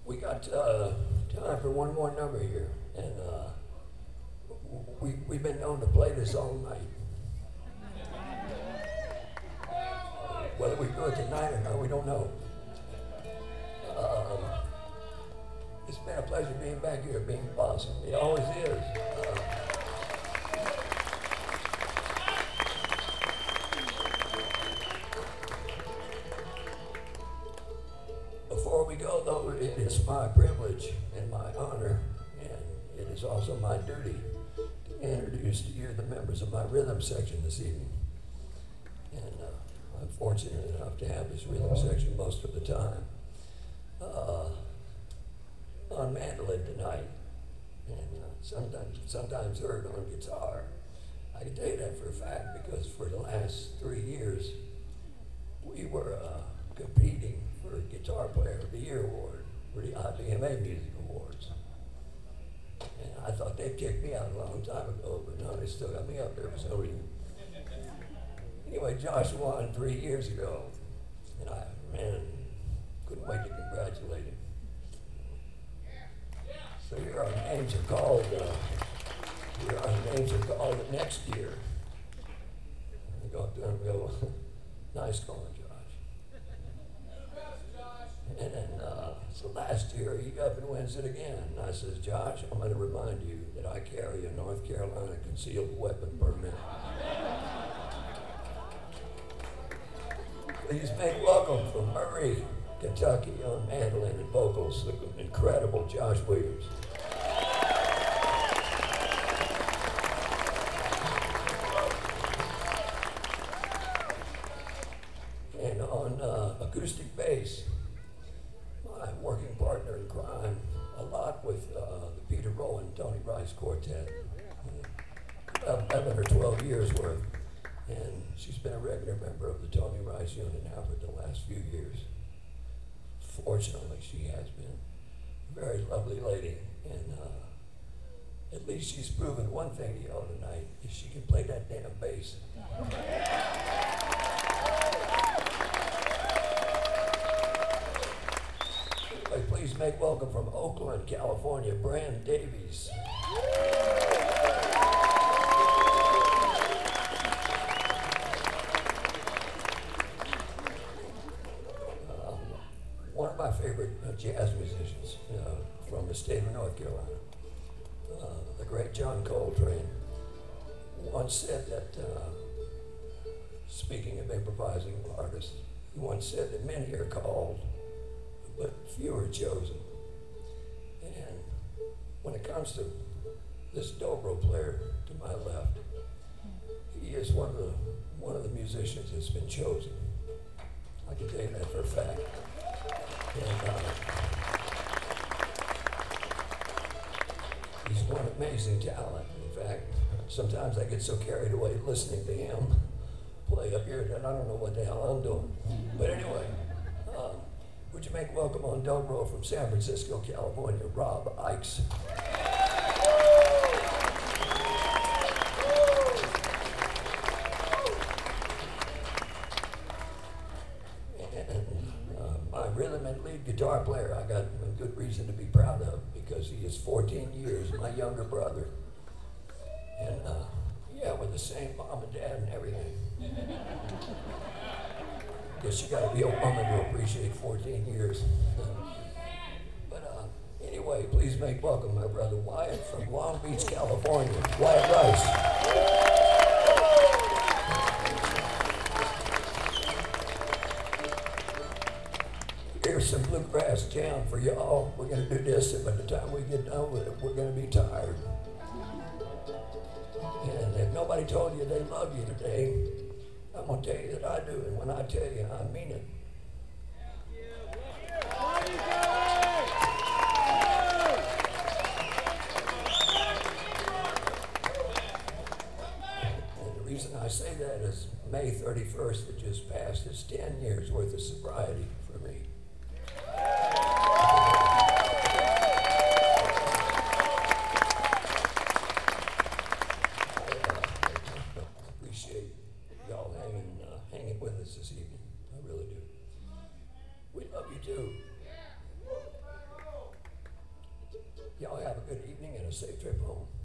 We got time for one more number here, and we've been known to play this all night. Whether we do it tonight or not, we don't know. It's been a pleasure being back here, being Possum. It always is. Before we go, though, it is my privilege and my honor, and it is also my duty to introduce to you the members of my rhythm section this evening. And I'm fortunate enough to have this rhythm section most of the time. On mandolin tonight, and sometimes heard on guitar. I can tell you that for a fact because for the last 3 years, we were competing for Guitar Player of the Year award for the IBMA Music Awards. And I thought they'd kicked me out a long time ago, but no, they still got me up there for some reason. Anyway, Josh won 3 years ago, and I, couldn't wait to congratulate him. So here our names are called, next year. I go up to him and go, nice going, Josh. And then, so last year he up and wins it again. And I says, Josh, I'm going to remind you that I carry a North Carolina concealed weapon permit. Please make welcome from Murray, Kentucky on mandolin and vocals, the incredible Josh Williams. And on acoustic bass, my working partner in crime, a lot with the Peter Rowan, Tony Rice Quartet. 11 or 12 years worth. And she's been a regular member of the Tony Rice unit now for the last few years. Fortunately, she has been a very lovely lady, and at least she's proven one thing to y'all tonight, is she can play that damn bass. Anyway, please make welcome from Oakland, California, Bran Davies. One of my favorite jazz musicians from the state of North Carolina, the great John Coltrane, once said that, speaking of improvising artists, he once said that many are called, but few are chosen. And when it comes to this dobro player to my left, he is one of the musicians that's been chosen. I can tell you that for a fact. And he's one amazing talent. In fact, sometimes I get so carried away listening to him play up here that I don't know what the hell I'm doing. But anyway, would you make welcome on dobro from San Francisco, California, Rob Ickes. Rhythm and lead guitar player I got a good reason to be proud of because he is 14 years my younger brother. And yeah, with the same mom and dad and everything. Guess you gotta be a woman to appreciate 14 years. But anyway, please make welcome my brother Wyatt from Long Beach, California, Wyatt Rice. Here's some bluegrass jam for y'all. We're gonna do this, and by the time we get done with it, we're gonna be tired. And if nobody told you they love you today, I'm gonna tell you that I do, and when I tell you, I mean it. And the reason I say that is May 31st that just passed is 10 years worth of sobriety for me. Appreciate y'all hanging with us this evening. I really do. We love you too. good evening and a safe trip home.